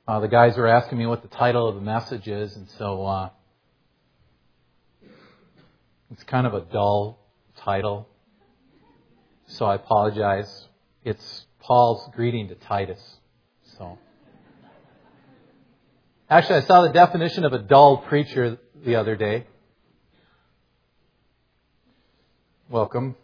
The guys were asking me what the title of the message is, and so it's kind of a dull title. So I apologize. It's Paul's greeting to Titus. So, actually, I saw the definition of a dull preacher the other day. Welcome.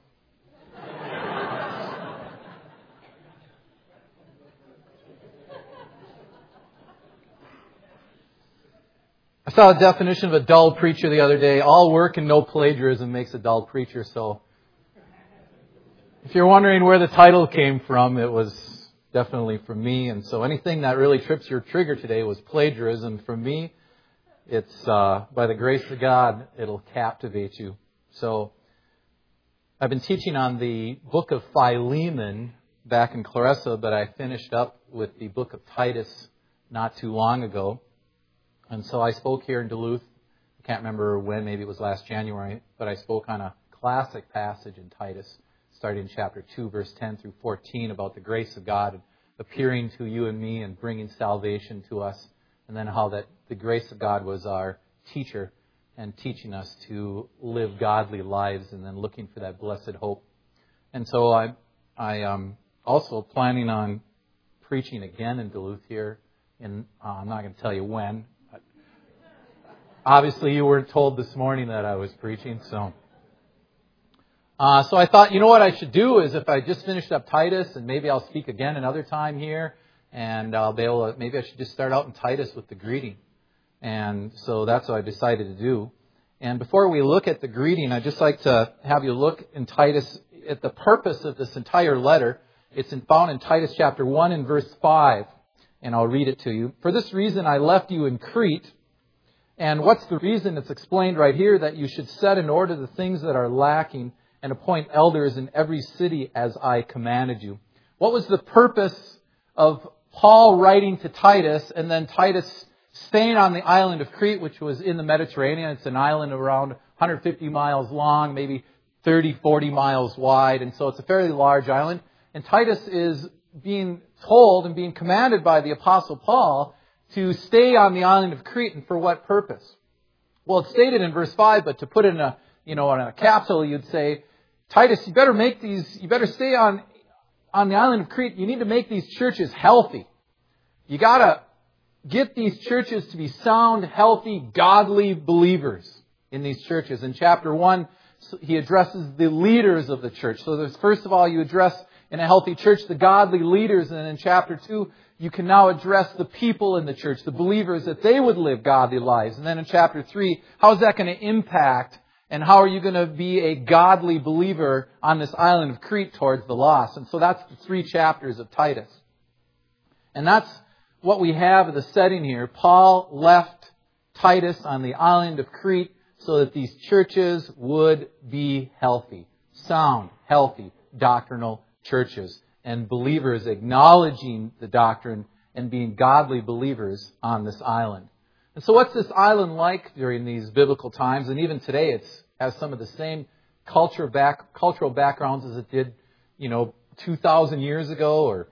I saw a definition of a dull preacher the other day. All work and no plagiarism makes a dull preacher. So if you're wondering where the title came from, it was definitely from me. And so anything that really trips your trigger today was plagiarism. From me, it's by the grace of God, it'll captivate you. So I've been teaching on the book of Philemon back in Clarissa, but I finished up with the book of Titus not too long ago. And so I spoke here in Duluth. I can't remember when, maybe it was last January, but I spoke on a classic passage in Titus, starting in chapter 2, verse 10 through 14, about the grace of God appearing to you and me and bringing salvation to us, and then how that the grace of God was our teacher and teaching us to live godly lives and then looking for that blessed hope. And so I am also planning on preaching again in Duluth here. I'm not going to tell you when. Obviously, you weren't told this morning that I was preaching, so I thought, you know what I should do is if I just finished up Titus, and maybe I'll speak again another time here, and I'll be able to, maybe I should just start out in Titus with the greeting. And so that's what I decided to do. And before we look at the greeting, I'd just like to have you look in Titus at the purpose of this entire letter. It's found in Titus chapter 1 and verse 5, and I'll read it to you. For this reason I left you in Crete. And what's the reason? It's explained right here, that you should set in order the things that are lacking and appoint elders in every city as I commanded you. What was the purpose of Paul writing to Titus and then Titus staying on the island of Crete, which was in the Mediterranean? It's an island around 150 miles long, maybe 30, 40 miles wide. And so it's a fairly large island. And Titus is being told and being commanded by the Apostle Paul to stay on the island of Crete, and for what purpose? Well, it's stated in verse 5, but to put it in a capital, you'd say, Titus, you better stay on the island of Crete. You need to make these churches healthy. You got to get these churches to be sound, healthy, godly believers in these churches. In chapter 1, he addresses the leaders of the church. So there's, first of all, you address in a healthy church the godly leaders, and then in chapter 2, you can now address the people in the church, the believers, that they would live godly lives. And then in chapter 3, how is that going to impact, and how are you going to be a godly believer on this island of Crete towards the lost? And so that's the 3 chapters of Titus. And that's what we have in the setting here. Paul left Titus on the island of Crete so that these churches would be healthy, sound, healthy, doctrinal churches, and believers acknowledging the doctrine and being godly believers on this island. And so what's this island like during these biblical times? And even today it has some of the same cultural backgrounds as it did, 2,000 years ago or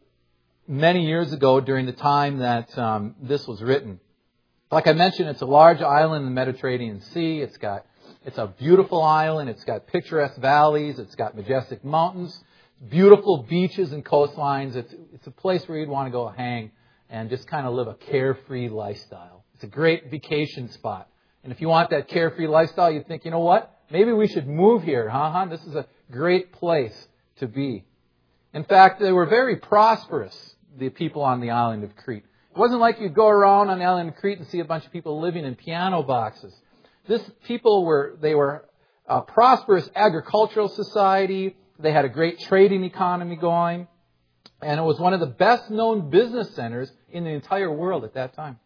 many years ago during the time that this was written. Like I mentioned, it's a large island in the Mediterranean Sea. It's a beautiful island. It's got picturesque valleys. It's got majestic mountains, beautiful beaches and coastlines. It's a place where you'd want to go hang and just kind of live a carefree lifestyle. It's a great vacation spot. And if you want that carefree lifestyle, you think, you know what? Maybe we should move here, huh? This is a great place to be. In fact, they were very prosperous, the people on the island of Crete. It wasn't like you'd go around on the island of Crete and see a bunch of people living in piano boxes. They were a prosperous agricultural society. They had a great trading economy going. And it was one of the best known business centers in the entire world at that time.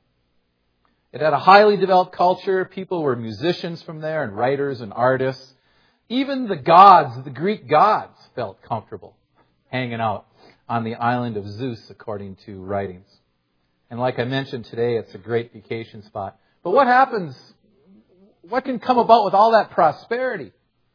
It had a highly developed culture. People were musicians from there and writers and artists. Even the Greek gods felt comfortable hanging out on the island of Zeus, according to writings. And like I mentioned today, it's a great vacation spot. But what happens? What can come about with all that prosperity?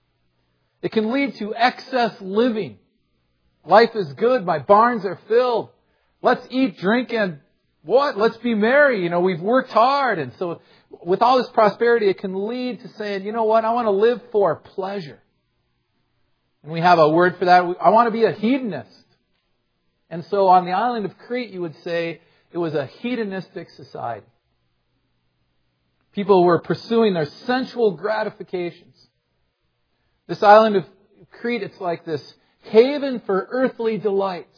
It can lead to excess living. Life is good. My barns are filled. Let's eat, drink, and what? Let's be merry. We've worked hard. And so with all this prosperity, it can lead to saying, you know what? I want to live for pleasure. And we have a word for that. I want to be a hedonist. And so on the island of Crete, you would say it was a hedonistic society. People were pursuing their sensual gratifications. This island of Crete, it's like this haven for earthly delights.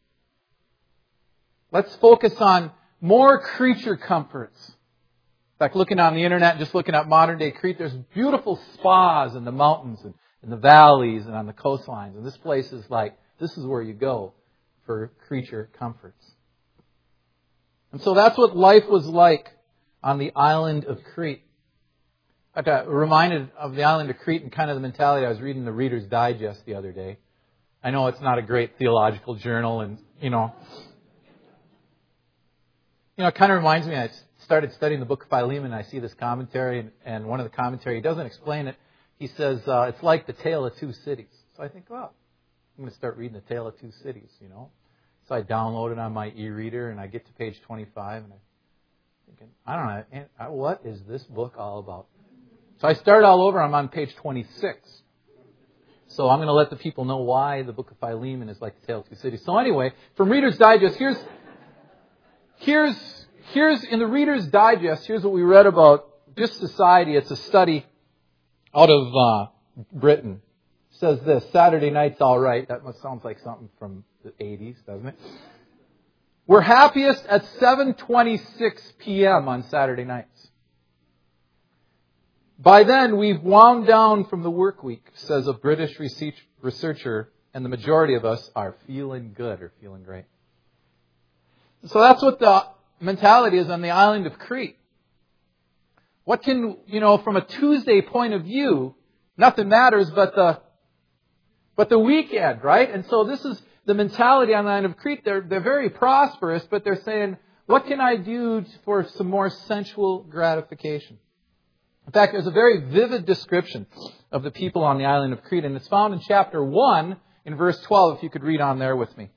Let's focus on more creature comforts. In fact, looking on the internet, just looking at modern day Crete, there's beautiful spas in the mountains and in the valleys and on the coastlines. And this place is this is where you go for creature comforts. And so that's what life was like on the island of Crete. I got reminded of the island of Crete and kind of the mentality. I was reading the Reader's Digest the other day. I know it's not a great theological journal, and it kind of reminds me. I started studying the book of Philemon, and I see this commentary, and one of the commentary, he doesn't explain it. He says it's like the Tale of Two Cities. So I think, well, I'm going to start reading the Tale of Two Cities. So I download it on my e-reader, and I get to page 25, and I'm thinking, I don't know, what is this book all about? So I start all over. I'm on page 26. So I'm going to let the people know why the book of Philemon is like the Tale of Two Cities. So anyway, from Reader's Digest, here's in the Reader's Digest, here's what we read about just society. It's a study out of Britain. It says this: Saturday night's all right. That must sound like something from the 80s, doesn't it? We're happiest at 7:26 p.m. on Saturday nights. By then, we've wound down from the work week, says a British researcher, and the majority of us are feeling good or feeling great. So that's what the mentality is on the island of Crete. What can, from a Tuesday point of view, nothing matters but the weekend, right? And so this is the mentality on the island of Crete. They're very prosperous, but they're saying, what can I do for some more sensual gratification? In fact, there's a very vivid description of the people on the island of Crete, and it's found in chapter 1 in verse 12, if you could read on there with me.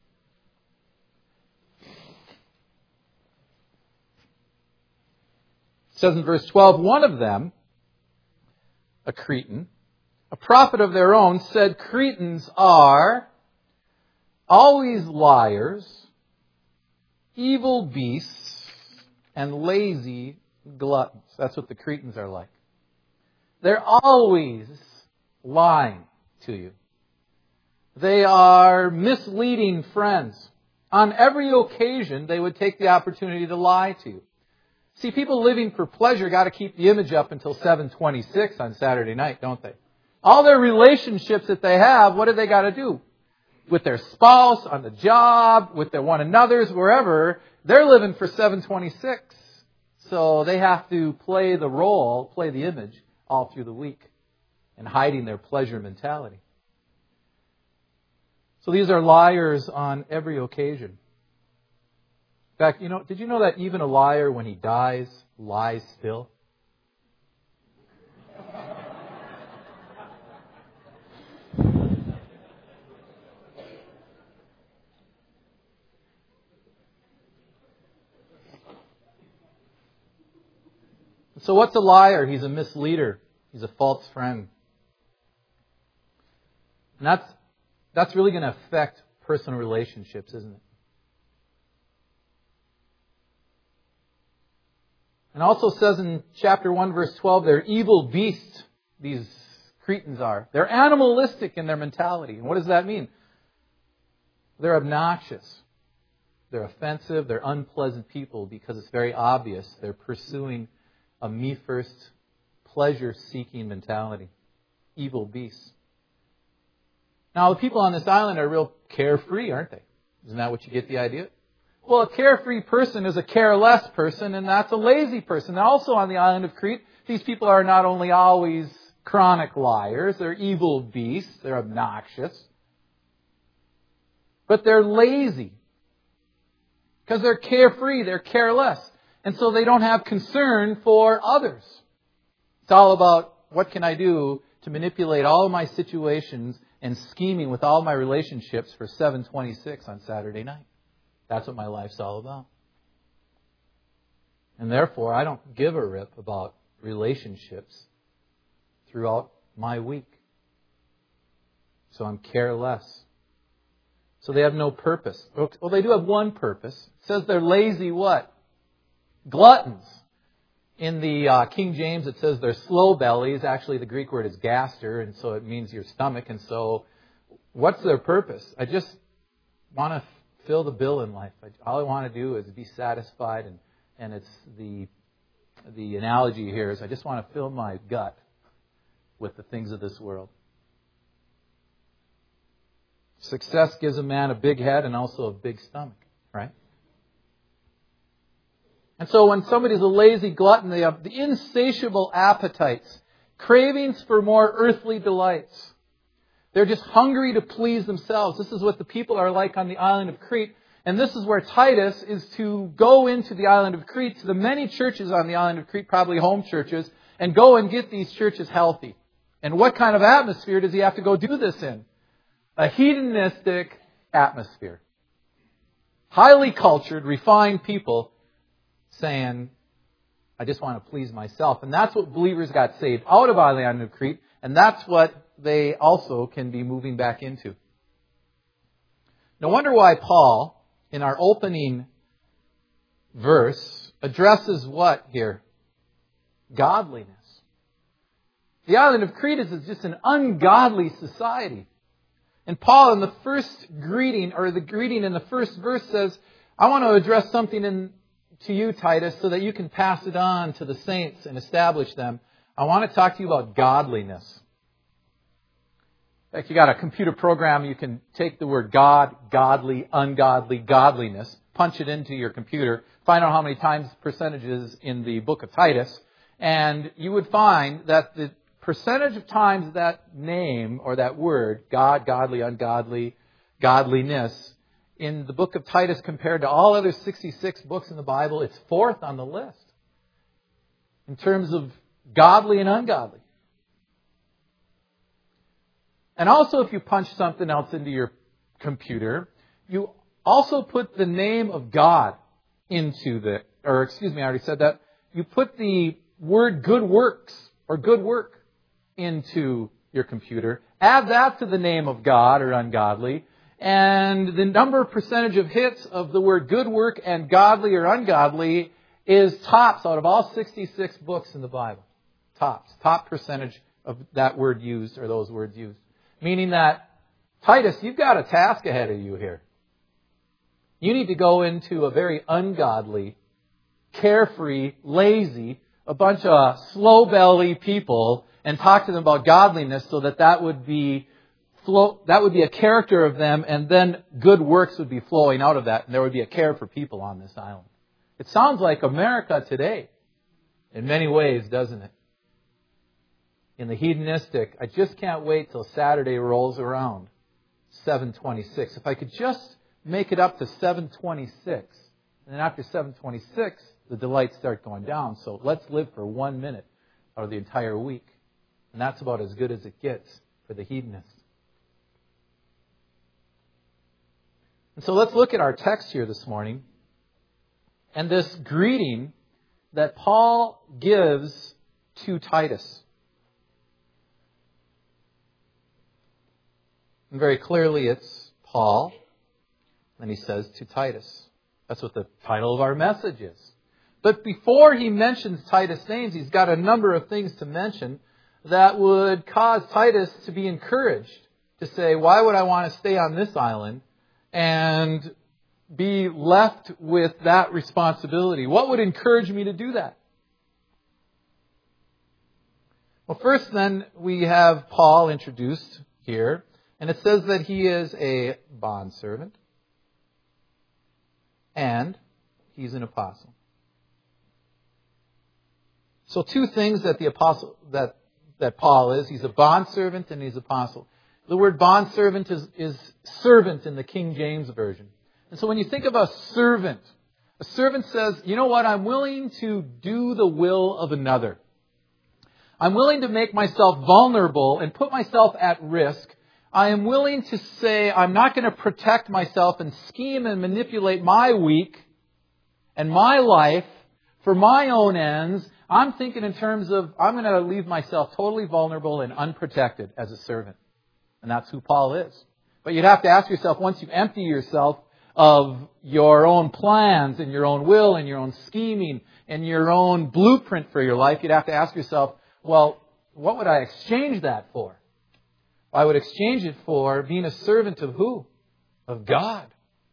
It says in verse 12, one of them, a Cretan, a prophet of their own, said, Cretans are always liars, evil beasts, and lazy gluttons. That's what the Cretans are like. They're always lying to you. They are misleading friends. On every occasion, they would take the opportunity to lie to you. See, people living for pleasure got to keep the image up until 7:26 on Saturday night, don't they? All their relationships that they have, what do they got to do? With their spouse, on the job, with their one another's, wherever, they're living for 7:26. So they have to play the role, play the image all through the week and hiding their pleasure mentality. So these are liars on every occasion. In fact, did you know that even a liar, when he dies, lies still? So what's a liar? He's a misleader. He's a false friend. And that's really going to affect personal relationships, isn't it? And also says in chapter 1, verse 12, they're evil beasts, these Cretans are. They're animalistic in their mentality. And what does that mean? They're obnoxious. They're offensive. They're unpleasant people because it's very obvious they're pursuing a me-first, pleasure-seeking mentality. Evil beasts. Now, the people on this island are real carefree, aren't they? Isn't that what you get the idea? Well, a carefree person is a careless person, and that's a lazy person. Now, also on the island of Crete, these people are not only always chronic liars, they're evil beasts, they're obnoxious, but they're lazy. Because they're carefree, they're careless. And so they don't have concern for others. It's all about what can I do to manipulate all of my situations and scheming with all my relationships for 7:26 on Saturday night. That's what my life's all about. And therefore, I don't give a rip about relationships throughout my week. So I'm careless. So they have no purpose. Well, they do have one purpose. It says they're lazy what? Gluttons. In the King James, it says they're slow bellies. Actually, the Greek word is gaster, and so it means your stomach. And so, what's their purpose? I just want to fill the bill in life. All I want to do is be satisfied, and it's the analogy here is I just want to fill my gut with the things of this world. Success gives a man a big head and also a big stomach, right? And so when somebody's a lazy glutton, they have the insatiable appetites, cravings for more earthly delights. They're just hungry to please themselves. This is what the people are like on the island of Crete. And this is where Titus is to go into the island of Crete, to the many churches on the island of Crete, probably home churches, and go and get these churches healthy. And what kind of atmosphere does he have to go do this in? A hedonistic atmosphere. Highly cultured, refined people saying, I just want to please myself. And that's what believers got saved out of the island of Crete. And that's what they also can be moving back into. No wonder why Paul, in our opening verse, addresses what here? Godliness. The island of Crete is just an ungodly society. And Paul, in the first greeting, or the greeting in the first verse, says, I want to address something to you, Titus, so that you can pass it on to the saints and establish them. I want to talk to you about godliness. In fact, you got a computer program, you can take the word God, godly, ungodly, godliness, punch it into your computer, find out how many times percentages in the book of Titus, and you would find that the percentage of times that name or that word, God, godly, ungodly, godliness, in the book of Titus compared to all other 66 books in the Bible, it's fourth on the list in terms of godly and ungodly. And also, if you punch something else into your computer, you also put the name of God into I already said that. You put the word good works or good work into your computer. Add that to the name of God or ungodly. And the percentage of hits of the word good work and godly or ungodly is tops out of all 66 books in the Bible. Tops. Top percentage of that word used or those words used. Meaning that, Titus, you've got a task ahead of you here. You need to go into a very ungodly, carefree, lazy, a bunch of slow-belly people and talk to them about godliness so that would be a character of them, and then good works would be flowing out of that, and there would be a care for people on this island. It sounds like America today in many ways, doesn't it? In the hedonistic, I just can't wait till Saturday rolls around, 7:26. If I could just make it up to 7:26, and then after 7:26, the delights start going down. So let's live for 1 minute out of the entire week. And that's about as good as it gets for the hedonist. And so let's look at our text here this morning and this greeting that Paul gives to Titus. And very clearly it's Paul, and he says to Titus. That's what the title of our message is. But before he mentions Titus' names, he's got a number of things to mention that would cause Titus to be encouraged to say, why would I want to stay on this island and be left with that responsibility? What would encourage me to do that? Well, first then, we have Paul introduced here, and it says that he is a bondservant and he's an apostle. So two things that the apostle that Paul is. He's a bondservant and he's an apostle. The word bondservant is servant in the King James Version. And so when you think of a servant says, you know what, I'm willing to do the will of another. I'm willing to make myself vulnerable and put myself at risk. I am willing to say I'm not going to protect myself and scheme and manipulate my week and my life For my own ends, I'm thinking in terms of, I'm going to leave myself totally vulnerable and unprotected as a servant. And that's who Paul is. But you'd have to ask yourself, once you empty yourself of your own plans and your own will and your own scheming and your own blueprint for your life, you'd have to ask yourself, well, what would I exchange that for? I would exchange it for being a servant of who? Of God.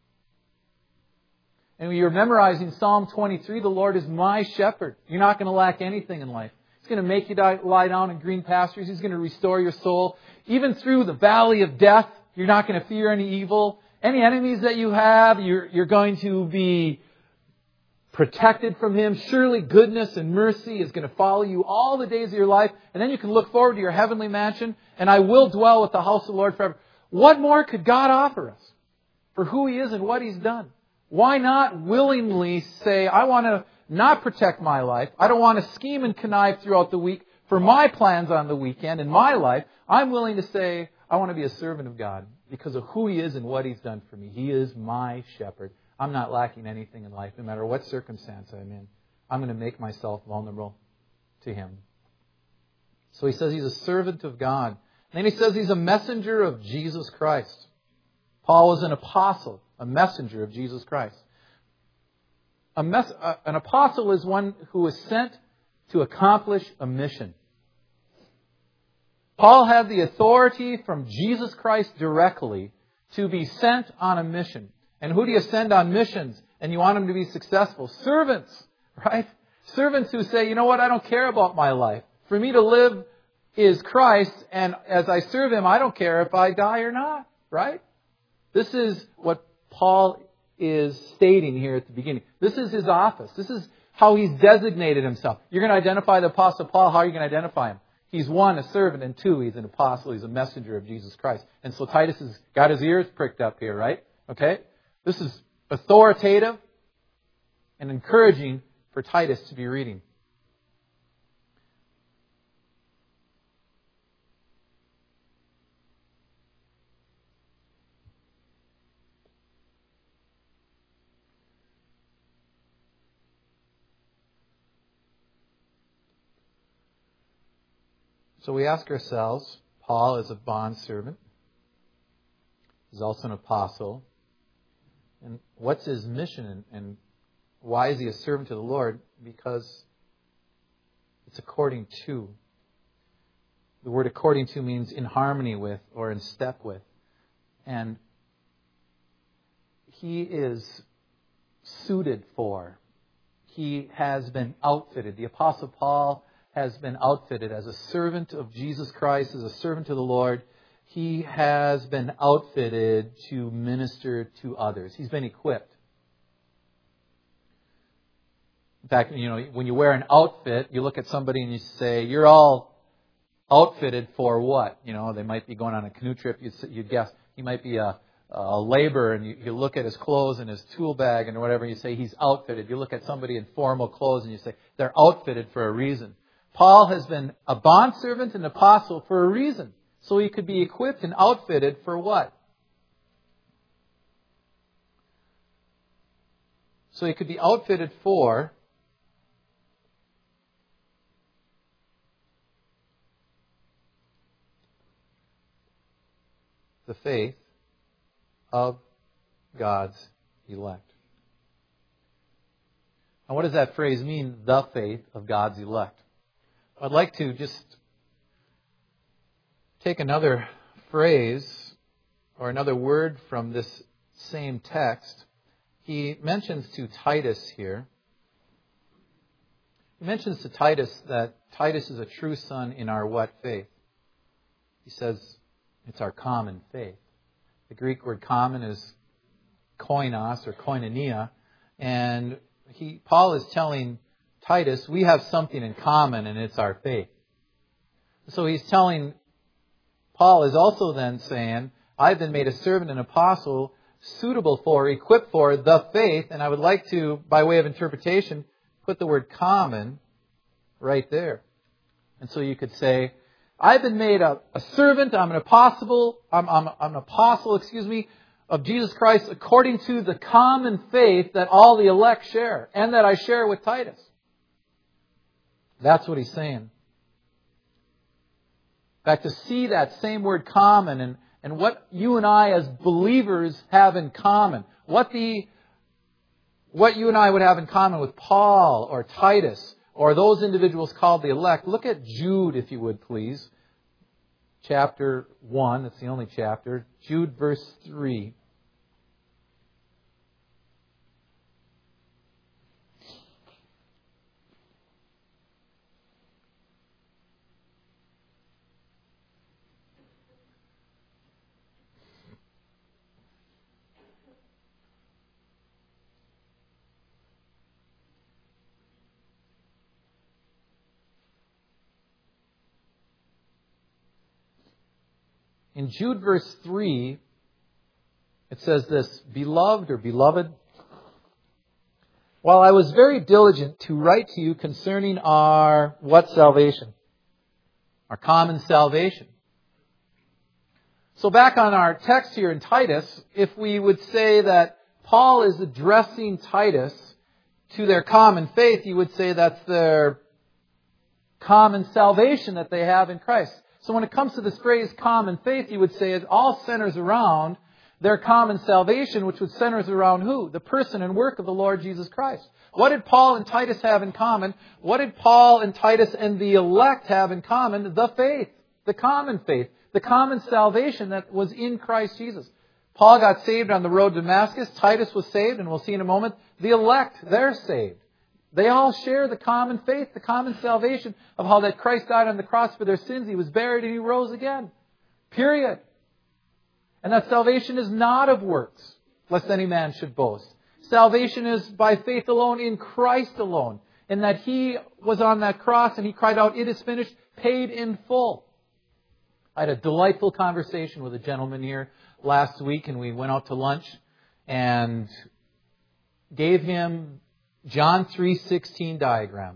And when you're memorizing Psalm 23, the Lord is my shepherd. You're not going to lack anything in life. He's going to make you lie down in green pastures. He's going to restore your soul. Even through the valley of death, you're not going to fear any evil. Any enemies that you have, you're going to be protected from Him. Surely goodness and mercy is going to follow you all the days of your life. And then you can look forward to your heavenly mansion. And I will dwell with the house of the Lord forever. What more could God offer us for who He is and what He's done? Why not willingly say, I want to not protect my life. I don't want to scheme and connive throughout the week for my plans on the weekend in my life. I'm willing to say, I want to be a servant of God because of who He is and what He's done for me. He is my shepherd. I'm not lacking anything in life, no matter what circumstance I'm in. I'm going to make myself vulnerable to Him. So he says he's a servant of God. And then he says he's a messenger of Jesus Christ. Paul was an apostle, a messenger of Jesus Christ. An apostle is one who is sent to accomplish a mission. Paul had the authority from Jesus Christ directly to be sent on a mission. And who do you send on missions and you want them to be successful? Servants, right? Servants who say, you know what, I don't care about my life. For me to live is Christ, and as I serve Him, I don't care if I die or not, right? This is what Paul is stating here at the beginning. This is his office. This is how he's designated himself. You're going to identify the Apostle Paul. How are you going to identify him? He's one, a servant, and two, he's an apostle. He's a messenger of Jesus Christ. And so Titus has got his ears pricked up here, right? Okay? This is authoritative and encouraging for Titus to be reading. So we ask ourselves, Paul is a bondservant. He's also an apostle. And what's his mission and why is he a servant to the Lord? Because it's according to. The word according to means in harmony with or in step with. And he is suited for. He has been outfitted. The Apostle Paul has been outfitted as a servant of Jesus Christ, as a servant to the Lord. He has been outfitted to minister to others. He's been equipped. In fact, when you wear an outfit, you look at somebody and you say, you're all outfitted for what? They might be going on a canoe trip. You'd guess he might be a laborer, and you look at his clothes and his tool bag and whatever, and you say he's outfitted. You look at somebody in formal clothes and you say they're outfitted for a reason. Paul has been a bondservant and apostle for a reason. So he could be equipped and outfitted for what? So he could be outfitted for the faith of God's elect. Now what does that phrase mean, the faith of God's elect? I'd like to just take another phrase or another word from this same text. He mentions to Titus here, he mentions to Titus that Titus is a true son in our what faith? He says it's our common faith. The Greek word common is koinos or koinonia, and Paul is telling Titus, we have something in common, and it's our faith. So he's telling, Paul is also then saying, I've been made a servant and apostle suitable for, equipped for the faith, and I would like to, by way of interpretation, put the word common right there. And so you could say, I've been made a servant, I'm an apostle, of Jesus Christ according to the common faith that all the elect share, and that I share with Titus. That's what he's saying. In fact, to see that same word common and what you and I as believers have in common, what you and I would have in common with Paul or Titus or those individuals called the elect. Look at Jude, if you would, please. Chapter 1, it's the only chapter. Jude, verse 3. In Jude verse 3, it says this, Beloved or beloved, while I was very diligent to write to you concerning our, what salvation? Our common salvation. So back on our text here in Titus, if we would say that Paul is addressing Titus to their common faith, you would say that's their common salvation that they have in Christ. So when it comes to this phrase common faith, you would say it all centers around their common salvation, which would centers around who? The person and work of the Lord Jesus Christ. What did Paul and Titus have in common? What did Paul and Titus and the elect have in common? The faith, the common faith, the common salvation that was in Christ Jesus. Paul got saved on the road to Damascus. Titus was saved, and we'll see in a moment. The elect, they're saved. They all share the common faith, the common salvation of how that Christ died on the cross for their sins. He was buried and He rose again. Period. And that salvation is not of works, lest any man should boast. Salvation is by faith alone, in Christ alone. In that He was on that cross and He cried out, "It is finished," paid in full. I had a delightful conversation with a gentleman here last week, and we went out to lunch and gave him John 3:16 diagram.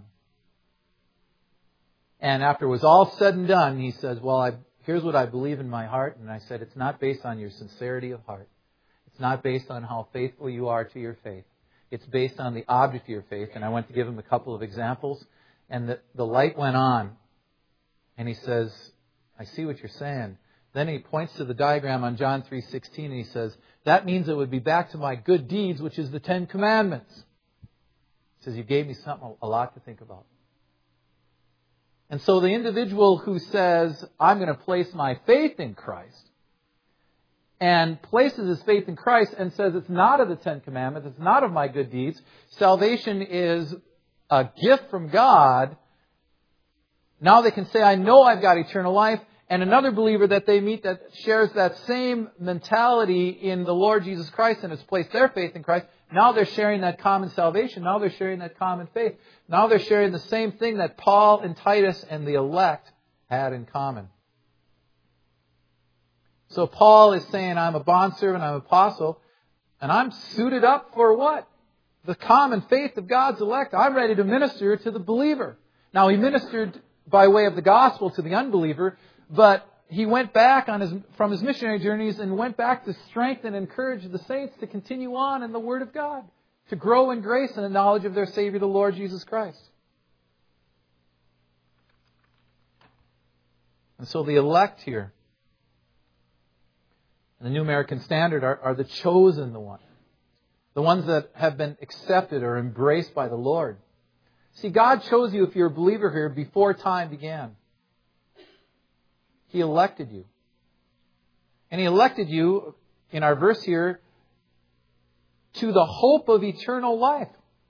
And after it was all said and done, he says, well, here's what I believe in my heart. And I said, it's not based on your sincerity of heart. It's not based on how faithful you are to your faith. It's based on the object of your faith. And I went to give him a couple of examples. And the light went on. And he says, I see what you're saying. Then he points to the diagram on John 3:16 and he says, that means it would be back to my good deeds, which is the 10 Commandments. He says, you gave me something a lot to think about. And so the individual who says, I'm going to place my faith in Christ, and places his faith in Christ and says it's not of the 10 Commandments, it's not of my good deeds, salvation is a gift from God. Now they can say, I know I've got eternal life. And another believer that they meet that shares that same mentality in the Lord Jesus Christ and has placed their faith in Christ, now they're sharing that common salvation. Now they're sharing that common faith. Now they're sharing the same thing that Paul and Titus and the elect had in common. So Paul is saying, I'm a bondservant, I'm an apostle, and I'm suited up for what? The common faith of God's elect. I'm ready to minister to the believer. Now he ministered by way of the gospel to the unbeliever, but he went back from his missionary journeys and went back to strengthen and encourage the saints to continue on in the Word of God, to grow in grace and the knowledge of their Savior, the Lord Jesus Christ. And so the elect here, in the New American Standard, are the chosen ones. The ones that have been accepted or embraced by the Lord. See, God chose you, if you're a believer here, before time began. He elected you. And He elected you, in our verse here, to the hope of eternal life.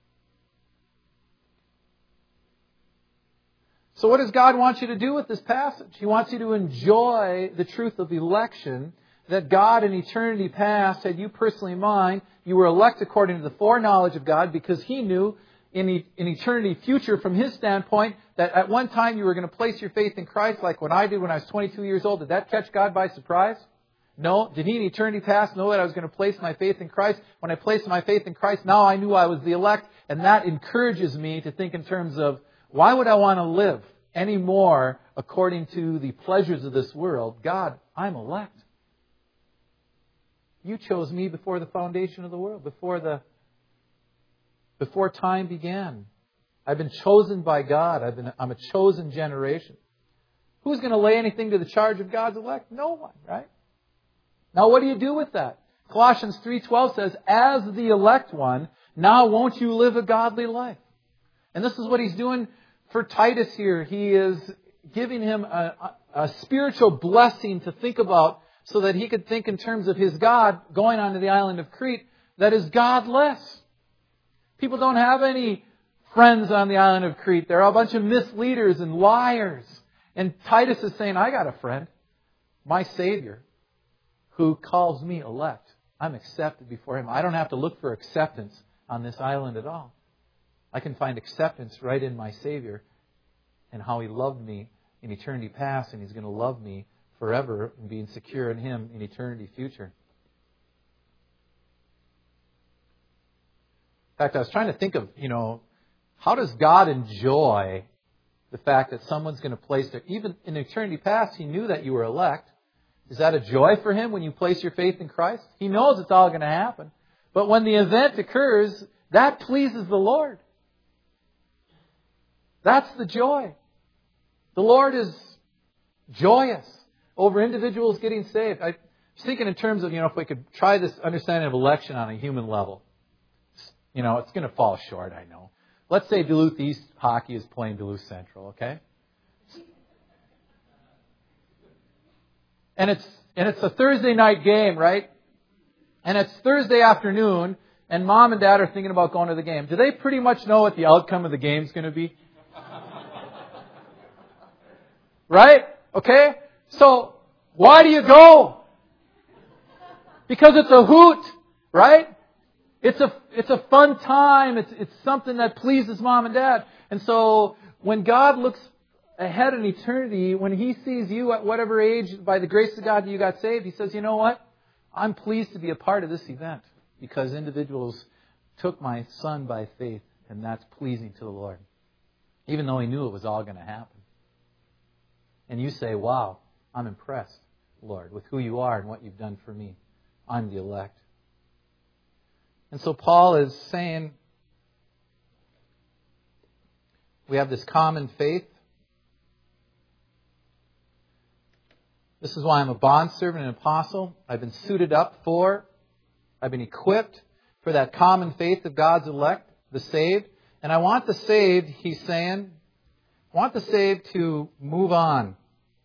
So what does God want you to do with this passage? He wants you to enjoy the truth of election, that God in eternity past had you personally in mind. You were elect according to the foreknowledge of God because He knew in eternity future from His standpoint that at one time you were going to place your faith in Christ like what I did when I was 22 years old. Did that catch God by surprise? No. Did He in eternity past know that I was going to place my faith in Christ? When I placed my faith in Christ, now I knew I was the elect, and that encourages me to think in terms of, why would I want to live any more according to the pleasures of this world? God, I'm elect. You chose me before the foundation of the world, before time began. I've been chosen by God. I'm a chosen generation. Who's going to lay anything to the charge of God's elect? No one, right? Now what do you do with that? Colossians 3:12 says, as the elect one, now won't you live a godly life? And this is what he's doing for Titus here. He is giving him a spiritual blessing to think about so that he could think in terms of his God going onto the island of Crete that is godless. People don't have any friends on the island of Crete. They're a bunch of misleaders and liars. And Titus is saying, I got a friend, my Savior, who calls me elect. I'm accepted before Him. I don't have to look for acceptance on this island at all. I can find acceptance right in my Savior and how He loved me in eternity past, and He's going to love me forever and being secure in Him in eternity future. In fact, I was trying to think of, how does God enjoy the fact that someone's going to place their... Even in eternity past, He knew that you were elect. Is that a joy for Him when you place your faith in Christ? He knows it's all going to happen. But when the event occurs, that pleases the Lord. That's the joy. The Lord is joyous over individuals getting saved. I was thinking in terms of, if we could try this understanding of election on a human level. It's going to fall short, I know. Let's say Duluth East Hockey is playing Duluth Central, okay? And it's a Thursday night game, right? And it's Thursday afternoon, and Mom and Dad are thinking about going to the game. Do they pretty much know what the outcome of the game is going to be? Right? Okay? So, why do you go? Because it's a hoot, right? It's a fun time. It's something that pleases Mom and Dad. And so, when God looks ahead in eternity, when He sees you at whatever age, by the grace of God, you got saved, He says, you know what? I'm pleased to be a part of this event because individuals took my son by faith, and that's pleasing to the Lord. Even though He knew it was all going to happen. And you say, wow, I'm impressed, Lord, with who you are and what you've done for me. I'm the elect. And so Paul is saying, we have this common faith. This is why I'm a bondservant and an apostle. I've been suited up for, I've been equipped for that common faith of God's elect, the saved. And I want the saved, he's saying, I want the saved to move on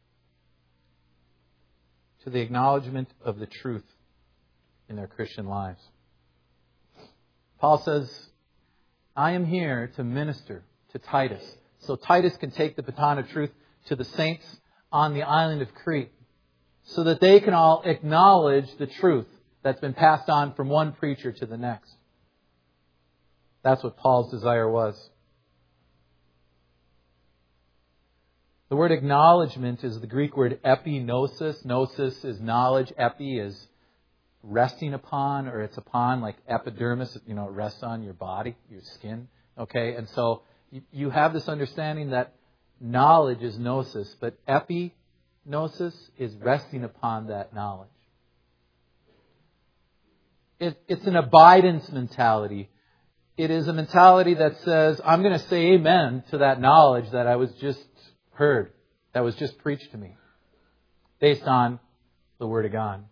to the acknowledgement of the truth in their Christian lives. Paul says, I am here to minister to Titus. So Titus can take the baton of truth to the saints on the island of Crete so that they can all acknowledge the truth that's been passed on from one preacher to the next. That's what Paul's desire was. The word acknowledgement is the Greek word epignosis. Gnosis is knowledge. Epi is resting upon, or it's upon, like epidermis, it rests on your body, your skin. Okay, and so you have this understanding that knowledge is gnosis, but epignosis is resting upon that knowledge. It's an abidance mentality. It is a mentality that says, I'm going to say amen to that knowledge that I was just heard, that was just preached to me, based on the Word of God.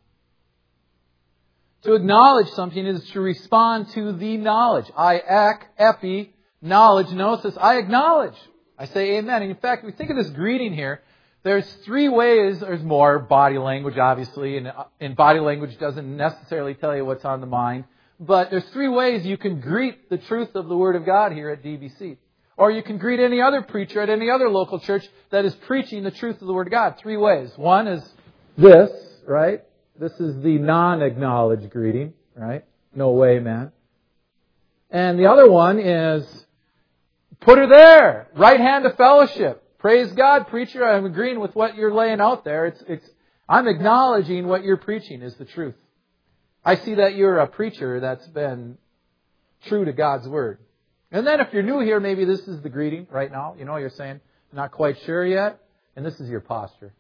To acknowledge something is to respond to the knowledge. Epi, knowledge, gnosis. I acknowledge. I say amen. And in fact, we think of this greeting here. There's three ways. There's more body language, obviously, and body language doesn't necessarily tell you what's on the mind. But there's three ways you can greet the truth of the Word of God here at DBC. Or you can greet any other preacher at any other local church that is preaching the truth of the Word of God. Three ways. One is this, right? This is the non-acknowledged greeting, right? No way, man. And the other one is, put her there. Right hand of fellowship. Praise God, preacher. I'm agreeing with what you're laying out there. I'm acknowledging what you're preaching is the truth. I see that you're a preacher that's been true to God's Word. And then if you're new here, maybe this is the greeting right now. You're saying, not quite sure yet. And this is your posture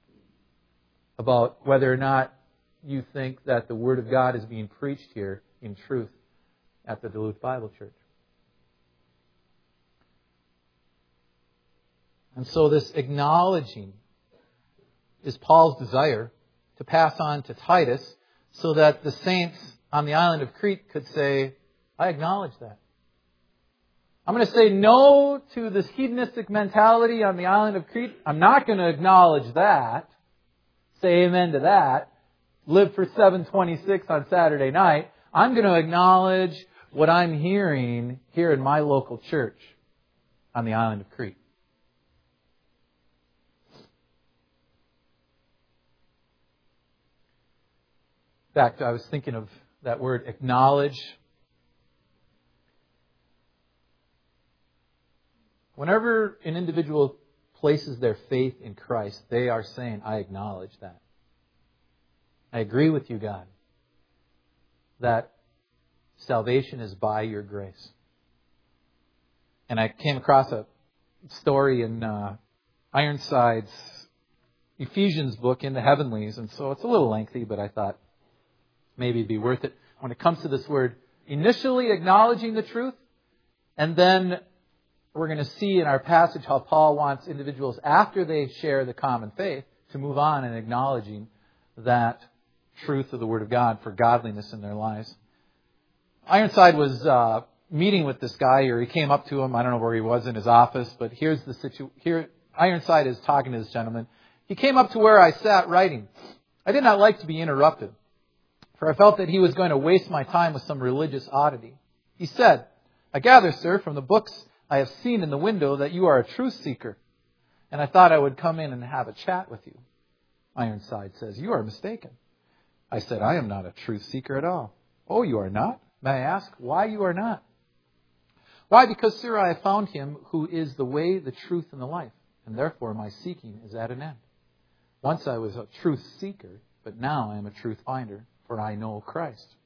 about whether or not you think that the Word of God is being preached here in truth at the Duluth Bible Church. And so this acknowledging is Paul's desire to pass on to Titus so that the saints on the island of Crete could say, I acknowledge that. I'm going to say no to this hedonistic mentality on the island of Crete. I'm not going to acknowledge that. Say amen to that. Live for 726 on Saturday night. I'm going to acknowledge what I'm hearing here in my local church on the island of Crete. In fact, I was thinking of that word acknowledge. Whenever an individual places their faith in Christ, they are saying, I acknowledge that. I agree with you, God, that salvation is by your grace. And I came across a story in Ironside's Ephesians book, In the Heavenlies, and so it's a little lengthy, but I thought maybe it'd be worth it. When it comes to this word, initially acknowledging the truth, and then we're going to see in our passage how Paul wants individuals, after they share the common faith, to move on and acknowledging that truth of the Word of God for godliness in their lives. Ironside was meeting with this guy, or he came up to him. I don't know where he was in his office, but here's the situation. Here, Ironside is talking to this gentleman. He came up to where I sat writing. I did not like to be interrupted, for I felt that he was going to waste my time with some religious oddity. He said, I gather, sir, from the books I have seen in the window that you are a truth seeker, and I thought I would come in and have a chat with you. Ironside says, you are mistaken. I said, I am not a truth seeker at all. Oh, you are not? May I ask why you are not? Why? Because, sir, I have found him who is the way, the truth, and the life, and therefore my seeking is at an end. Once I was a truth seeker, but now I am a truth finder, for I know Christ.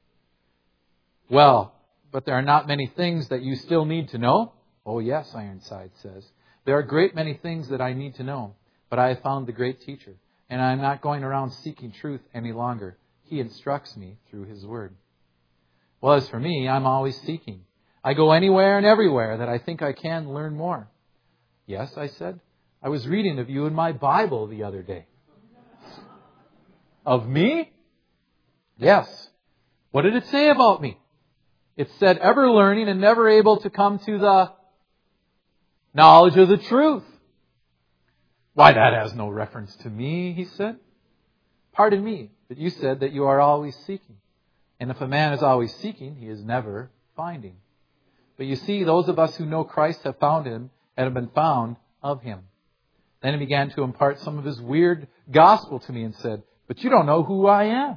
Well, but there are not many things that you still need to know? Oh, yes, Ironside says. There are a great many things that I need to know, but I have found the great teacher, and I am not going around seeking truth any longer. He instructs me through His Word. Well, as for me, I'm always seeking. I go anywhere and everywhere that I think I can learn more. Yes, I said. I was reading of you in my Bible the other day. Of me? Yes. What did it say about me? It said, ever learning and never able to come to the knowledge of the truth. Why, that has no reference to me, he said. Pardon me, but you said that you are always seeking. And if a man is always seeking, he is never finding. But you see, those of us who know Christ have found Him and have been found of Him. Then he began to impart some of his weird gospel to me and said, but you don't know who I am.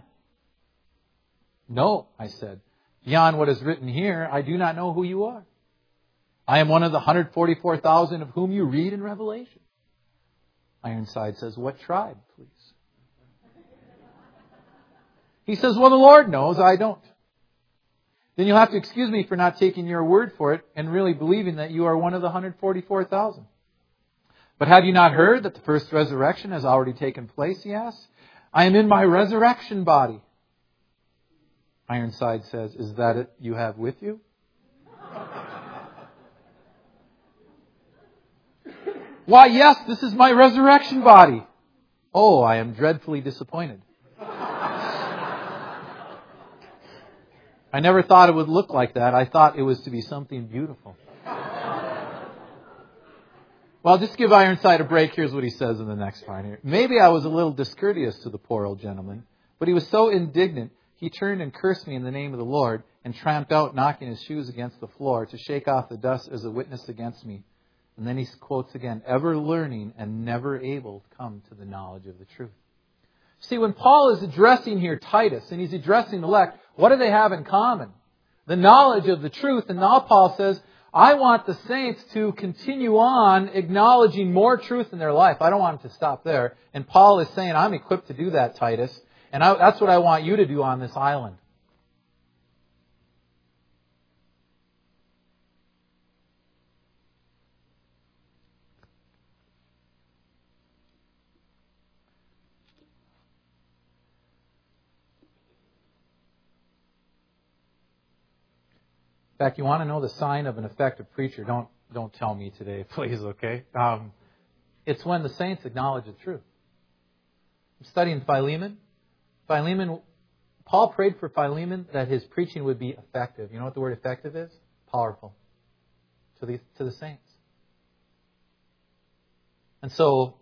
No, I said. Beyond what is written here, I do not know who you are. I am one of the 144,000 of whom you read in Revelation. Ironside says, what tribe, please? He says, well, the Lord knows, I don't. Then you'll have to excuse me for not taking your word for it and really believing that you are one of the 144,000. But have you not heard that the first resurrection has already taken place, he asks? I am in my resurrection body. Ironside says, is that it you have with you? Why, yes, this is my resurrection body. Oh, I am dreadfully disappointed. I never thought it would look like that. I thought it was to be something beautiful. Well, just to give Ironside a break, here's what he says in the next line here. Maybe I was a little discourteous to the poor old gentleman, but he was so indignant, he turned and cursed me in the name of the Lord and tramped out, knocking his shoes against the floor to shake off the dust as a witness against me. And then he quotes again, ever learning and never able to come to the knowledge of the truth. See, when Paul is addressing here Titus and he's addressing the elect, what do they have in common? The knowledge of the truth. And now Paul says, I want the saints to continue on acknowledging more truth in their life. I don't want them to stop there. And Paul is saying, I'm equipped to do that, Titus. And that's what I want you to do on this island. In fact, you want to know the sign of an effective preacher? Don't tell me today, please, okay? It's when the saints acknowledge the truth. I'm studying Philemon. Paul prayed for Philemon that his preaching would be effective. You know what the word effective is? Powerful. To the saints. And so,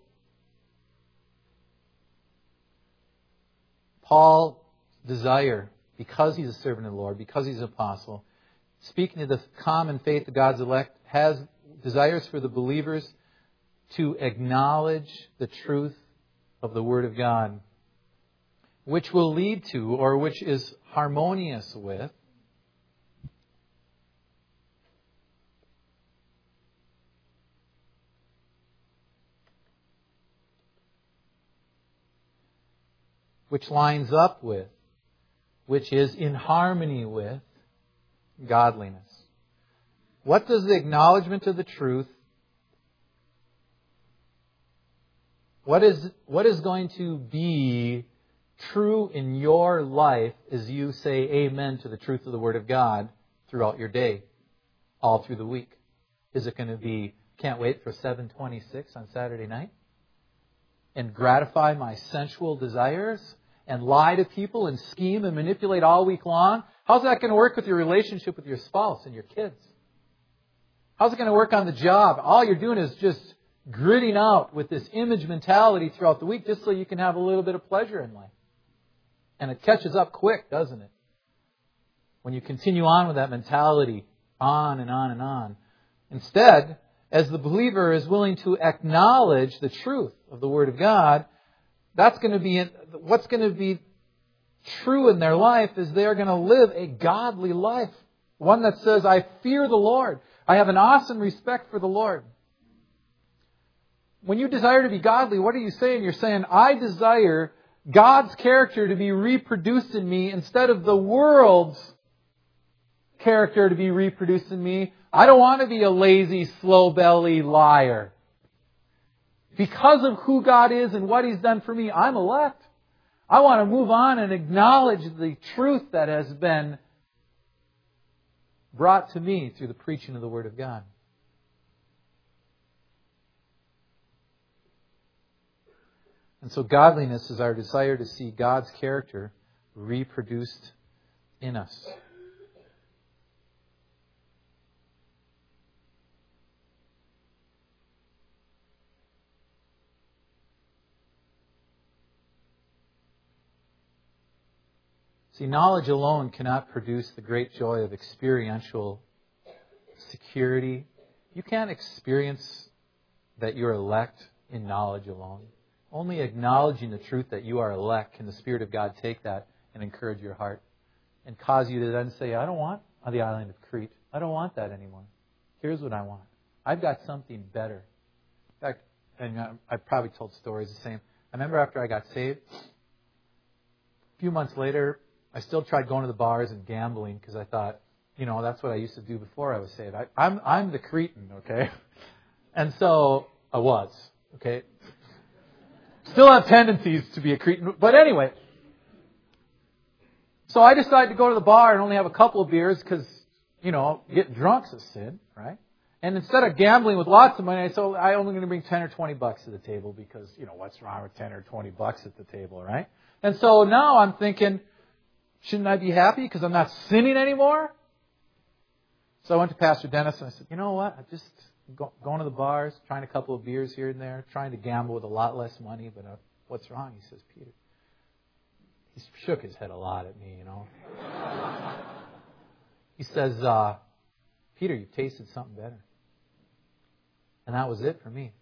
Paul's desire, because he's a servant of the Lord, because he's an apostle, speaking to the common faith of God's elect, has desires for the believers to acknowledge the truth of the Word of God, which will lead to, or which is harmonious with, which lines up with, which is in harmony with godliness. What does the acknowledgement of the truth, what is going to be true in your life as you say amen to the truth of the Word of God throughout your day, all through the week? Is it going to be, can't wait for 7:26 on Saturday night? And gratify my sensual desires? And lie to people and scheme and manipulate all week long? How's that going to work with your relationship with your spouse and your kids? How's it going to work on the job? All you're doing is just gritting out with this image mentality throughout the week just so you can have a little bit of pleasure in life. And it catches up quick, doesn't it? When you continue on with that mentality, on and on and on. Instead, as the believer is willing to acknowledge the truth of the Word of God, that's going to be what's going to be true in their life is they are going to live a godly life. One that says, I fear the Lord. I have an awesome respect for the Lord. When you desire to be godly, what are you saying? You're saying, I desire God's character to be reproduced in me instead of the world's character to be reproduced in me. I don't want to be a lazy, slow-belly liar. Because of who God is and what He's done for me, I'm elect. I want to move on and acknowledge the truth that has been brought to me through the preaching of the Word of God. And so godliness is our desire to see God's character reproduced in us. See, knowledge alone cannot produce the great joy of experiential security. You can't experience that you're elect in knowledge alone. Only acknowledging the truth that you are elect can the Spirit of God take that and encourage your heart and cause you to then say, I don't want the island of Crete. I don't want that anymore. Here's what I want. I've got something better. In fact, and I've probably told stories the same. I remember after I got saved, a few months later, I still tried going to the bars and gambling because I thought, that's what I used to do before I was saved. I'm the Cretan, okay? And so I was, okay? Still have tendencies to be a Cretan. But anyway, so I decided to go to the bar and only have a couple of beers because, getting drunk's a sin, right? And instead of gambling with lots of money, so I'm only going to bring 10 or 20 bucks to the table because, what's wrong with 10 or 20 bucks at the table, right? And so now I'm thinking, shouldn't I be happy because I'm not sinning anymore? So I went to Pastor Dennis and I said, you know what? I just going to the bars, trying a couple of beers here and there, trying to gamble with a lot less money, but what's wrong? He says, Peter. He shook his head a lot at me, He says, Peter, you've tasted something better. And that was it for me.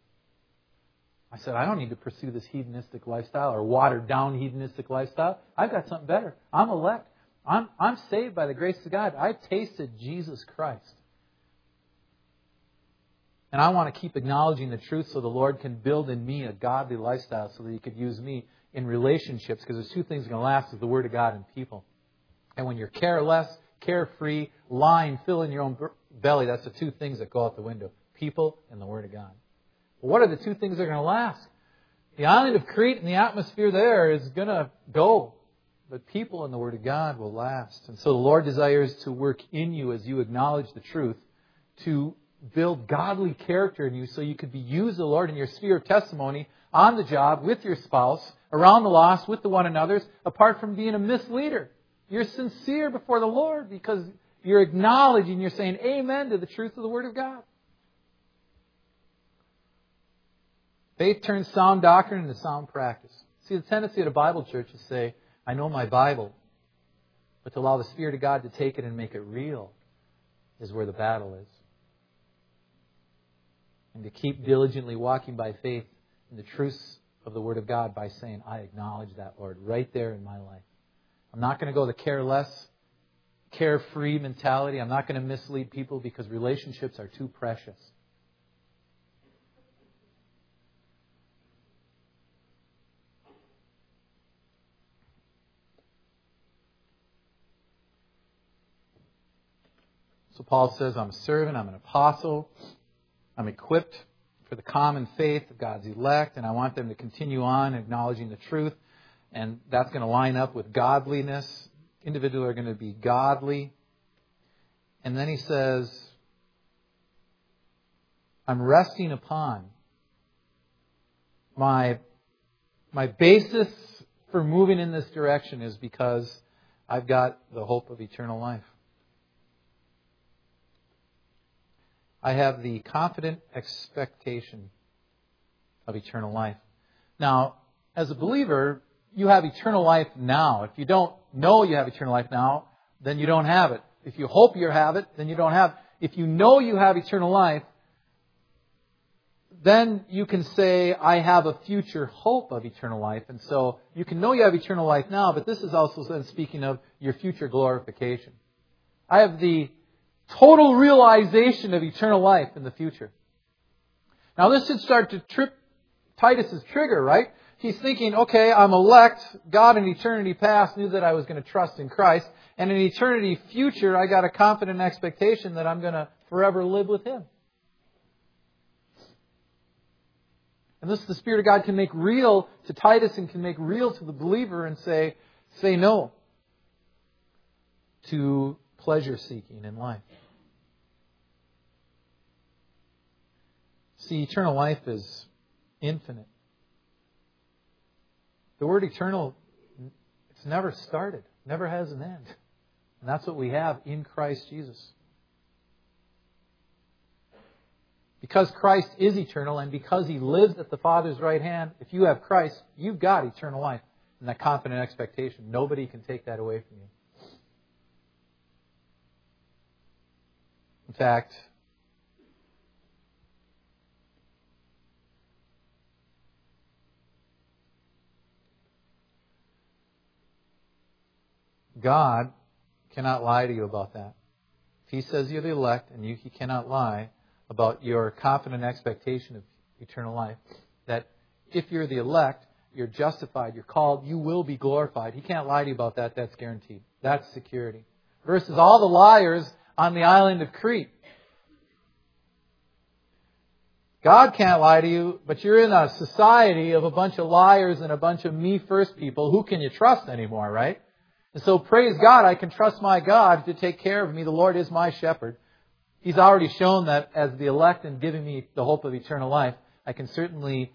I said, I don't need to pursue this hedonistic lifestyle or watered down hedonistic lifestyle. I've got something better. I'm elect. I'm saved by the grace of God. I've tasted Jesus Christ. And I want to keep acknowledging the truth so the Lord can build in me a godly lifestyle so that He could use me in relationships, because there's two things that are going to last is the Word of God and people. And when you're careless, carefree, lying, filling your own belly, that's the two things that go out the window. People and the Word of God. Well, what are the two things that are going to last? The island of Crete and the atmosphere there is going to go. But people and the Word of God will last. And so the Lord desires to work in you as you acknowledge the truth to build godly character in you so you could be used of the Lord in your sphere of testimony, on the job, with your spouse, around the lost, with the one another's, apart from being a misleader. You're sincere before the Lord because you're acknowledging, you're saying amen to the truth of the Word of God. Faith turns sound doctrine into sound practice. See, the tendency of a Bible church is to say, I know my Bible, but to allow the Spirit of God to take it and make it real is where the battle is. And to keep diligently walking by faith in the truths of the Word of God by saying, I acknowledge that, Lord, right there in my life. I'm not going to go the careless, carefree mentality. I'm not going to mislead people because relationships are too precious. So Paul says, I'm a servant, I'm an apostle, I'm equipped for the common faith of God's elect, and I want them to continue on acknowledging the truth, and that's going to line up with godliness. Individuals are going to be godly. And then he says, I'm resting upon my basis for moving in this direction is because I've got the hope of eternal life. I have the confident expectation of eternal life. Now, as a believer, you have eternal life now. If you don't know you have eternal life now, then you don't have it. If you hope you have it, then you don't have it. If you know you have eternal life, then you can say, I have a future hope of eternal life. And so you can know you have eternal life now, but this is also then speaking of your future glorification. I have the total realization of eternal life in the future. Now this should start to trip Titus's trigger, right? He's thinking, okay, I'm elect. God in eternity past knew that I was going to trust in Christ. And in eternity future, I got a confident expectation that I'm going to forever live with Him. And this the Spirit of God can make real to Titus and can make real to the believer and say no to pleasure seeking in life. See, eternal life is infinite. The word eternal, it's never started, never has an end. And that's what we have in Christ Jesus. Because Christ is eternal and because He lives at the Father's right hand, if you have Christ, you've got eternal life and that confident expectation. Nobody can take that away from you. In fact, God cannot lie to you about that. If He says you're the elect, and He cannot lie about your confident expectation of eternal life, that if you're the elect, you're justified, you're called, you will be glorified. He can't lie to you about that. That's guaranteed. That's security. Versus all the liars on the island of Crete. God can't lie to you, but you're in a society of a bunch of liars and a bunch of me-first people. Who can you trust anymore, right? And so praise God, I can trust my God to take care of me. The Lord is my shepherd. He's already shown that as the elect and giving me the hope of eternal life, I can certainly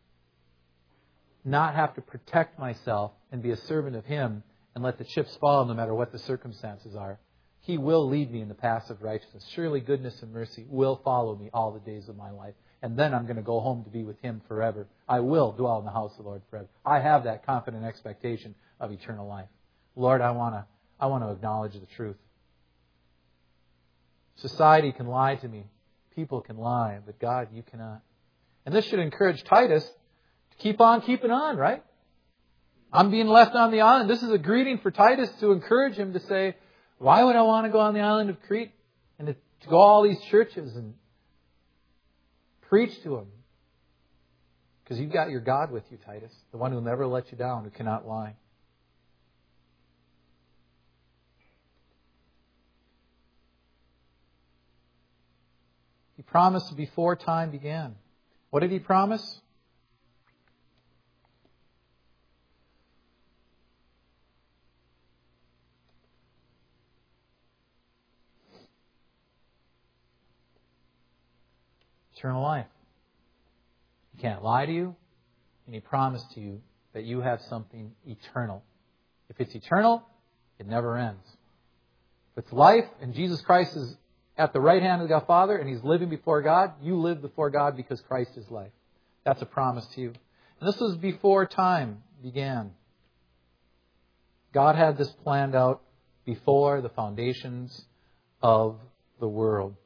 not have to protect myself and be a servant of Him and let the chips fall no matter what the circumstances are. He will lead me in the paths of righteousness. Surely goodness and mercy will follow me all the days of my life. And then I'm going to go home to be with Him forever. I will dwell in the house of the Lord forever. I have that confident expectation of eternal life. Lord, I want to acknowledge the truth. Society can lie to me. People can lie, but God, You cannot. And this should encourage Titus to keep on keeping on, right? I'm being left on the island. This is a greeting for Titus to encourage him to say, why would I want to go on the island of Crete and to go to all these churches and preach to them? Because you've got your God with you, Titus, the one who will never let you down, who cannot lie. He promised before time began. What did He promise? eternal life. He can't lie to you, and He promised to you that you have something eternal. If it's eternal, it never ends. If it's life, and Jesus Christ is at the right hand of God Father, and He's living before God, you live before God because Christ is life. That's a promise to you. And this was before time began. God had this planned out before the foundations of the world.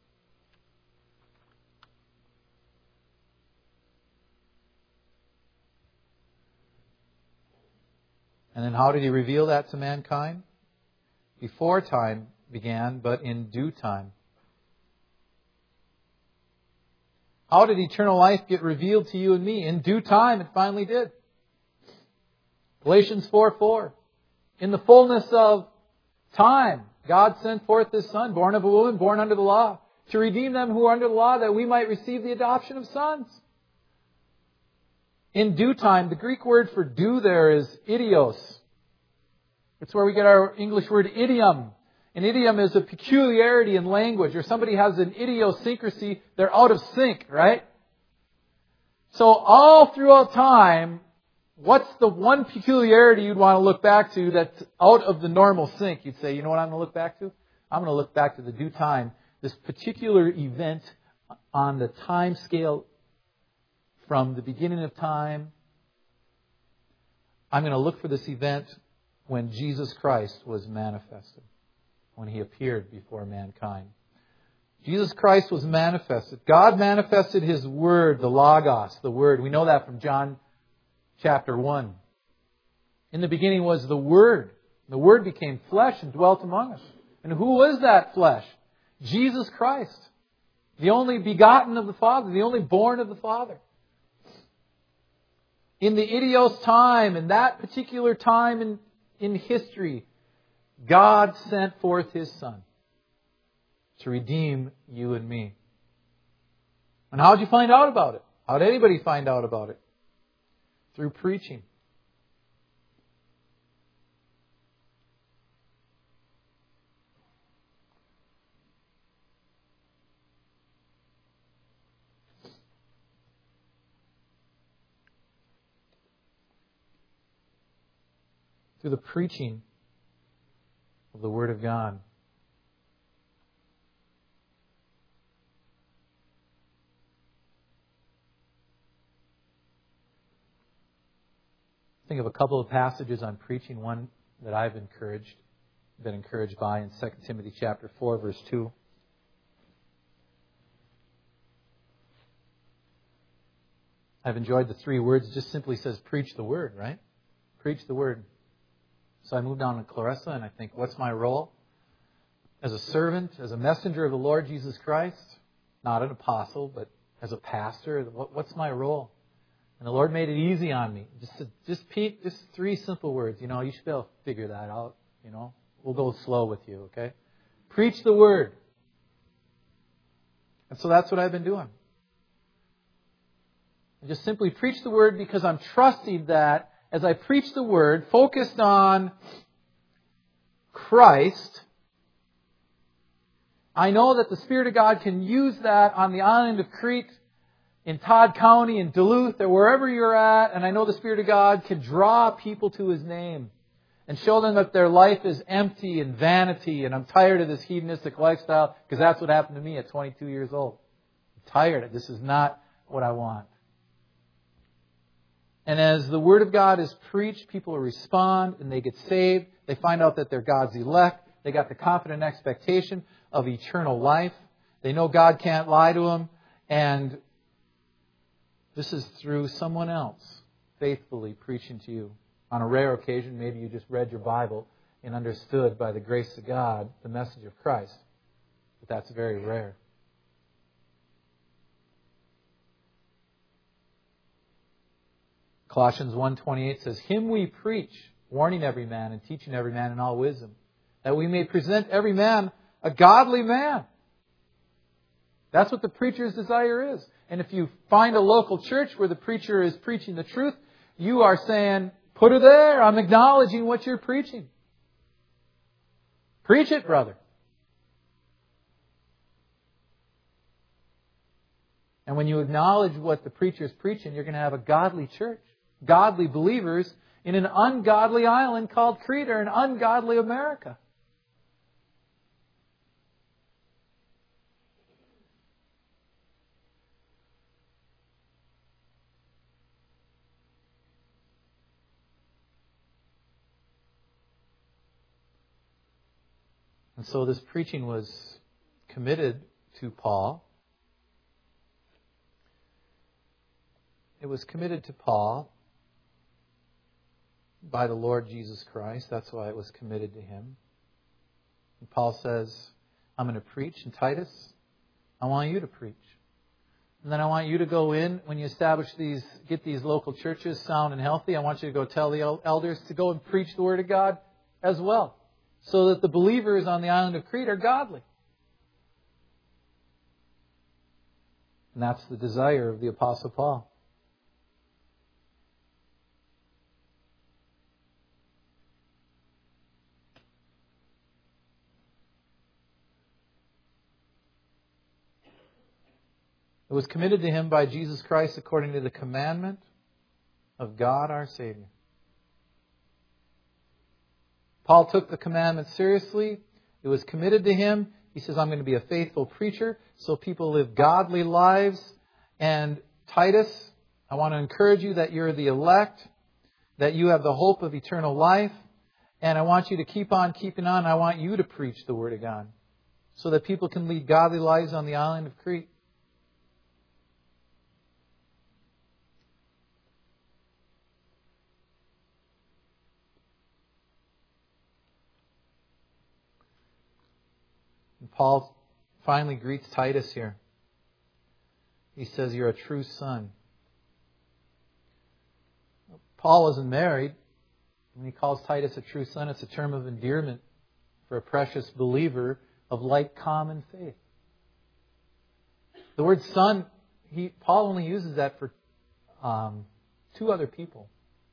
And then how did He reveal that to mankind? Before time began, but in due time. How did eternal life get revealed to you and me? In due time, it finally did. Galatians 4:4. In the fullness of time, God sent forth His Son, born of a woman, born under the law, to redeem them who are under the law, that we might receive the adoption of sons. In due time, the Greek word for due there is idios. It's where we get our English word idiom. An idiom is a peculiarity in language, or somebody has an idiosyncrasy, they're out of sync, right? So all throughout time, what's the one peculiarity you'd want to look back to that's out of the normal sync? You'd say, you know what I'm going to look back to? I'm going to look back to the due time, this particular event on the time scale from the beginning of time. I'm going to look for this event when Jesus Christ was manifested, when He appeared before mankind. Jesus Christ was manifested. God manifested His Word, the Logos, the Word. We know that from John chapter 1. In the beginning was the Word. The Word became flesh and dwelt among us. And who was that flesh? Jesus Christ. The only begotten of the Father, the only born of the Father. In the idios time, in that particular time in history, God sent forth His Son to redeem you and me. And how did you find out about it? How did anybody find out about it? Through preaching. Through the preaching of the Word of God. Think of a couple of passages on preaching. One that I've been encouraged by in 2 Timothy chapter 4, verse 2. I've enjoyed the 3 words. It just simply says, preach the Word, right? Preach the Word. So I moved down to Clarissa and I think, what's my role? As a servant, as a messenger of the Lord Jesus Christ, not an apostle, but as a pastor, what's my role? And the Lord made it easy on me. Just 3 simple words. You should be able to figure that out. We'll go slow with you, okay? Preach the Word. And so that's what I've been doing. I just simply preach the Word because I'm trusting that as I preach the Word, focused on Christ, I know that the Spirit of God can use that on the island of Crete, in Todd County, in Duluth, or wherever you're at, and I know the Spirit of God can draw people to His name and show them that their life is empty and vanity, and I'm tired of this hedonistic lifestyle, because that's what happened to me at 22 years old. I'm tired. This is not what I want. And as the Word of God is preached, people respond and they get saved. They find out that they're God's elect. They got the confident expectation of eternal life. They know God can't lie to them. And this is through someone else faithfully preaching to you. On a rare occasion, maybe you just read your Bible and understood by the grace of God the message of Christ. But that's very rare. Colossians 1:28 says, Him we preach, warning every man and teaching every man in all wisdom, that we may present every man a godly man. That's what the preacher's desire is. And if you find a local church where the preacher is preaching the truth, you are saying, put her there. I'm acknowledging what you're preaching. Preach it, brother. And when you acknowledge what the preacher's preaching, you're going to have a godly church, godly believers in an ungodly island called Crete, or an ungodly America. And so this preaching was committed to Paul. It was committed to Paul by the Lord Jesus Christ. That's why it was committed to him. And Paul says, I'm going to preach. And Titus, I want you to preach. And then I want you to go in, when you get these local churches sound and healthy, I want you to go tell the elders to go and preach the Word of God as well, so that the believers on the island of Crete are godly. And that's the desire of the Apostle Paul. It was committed to him by Jesus Christ according to the commandment of God our Savior. Paul took the commandment seriously. It was committed to him. He says, I'm going to be a faithful preacher so people live godly lives. And Titus, I want to encourage you that you're the elect, that you have the hope of eternal life. And I want you to keep on keeping on. I want you to preach the Word of God so that people can lead godly lives on the island of Crete. And Paul finally greets Titus here. He says, you're a true son. Paul isn't married. When he calls Titus a true son, it's a term of endearment for a precious believer of like common faith. The word son, Paul only uses that for two other people.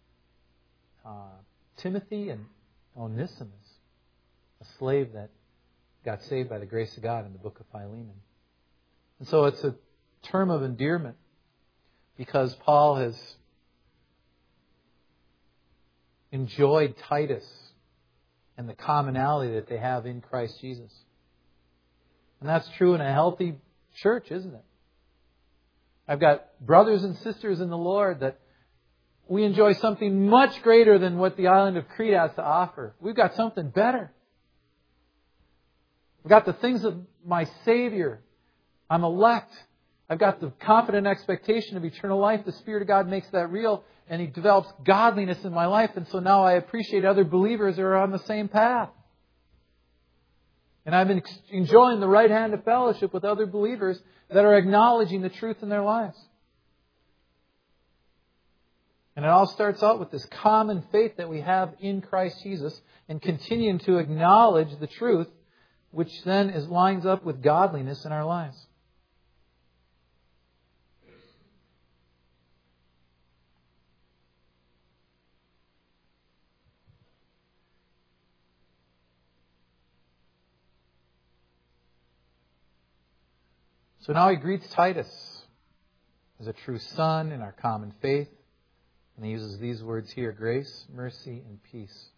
Timothy and Onesimus, a slave that got saved by the grace of God in the book of Philemon. And so it's a term of endearment because Paul has enjoyed Titus and the commonality that they have in Christ Jesus. And that's true in a healthy church, isn't it? I've got brothers and sisters in the Lord that we enjoy something much greater than what the island of Crete has to offer. We've got something better. I've got the things of my Savior. I'm elect. I've got the confident expectation of eternal life. The Spirit of God makes that real, and He develops godliness in my life. And so now I appreciate other believers who are on the same path. And I've been enjoying the right hand of fellowship with other believers that are acknowledging the truth in their lives. And it all starts out with this common faith that we have in Christ Jesus and continuing to acknowledge the truth, which then lines up with godliness in our lives. So now he greets Titus as a true son in our common faith. And he uses these words here: grace, mercy, and peace.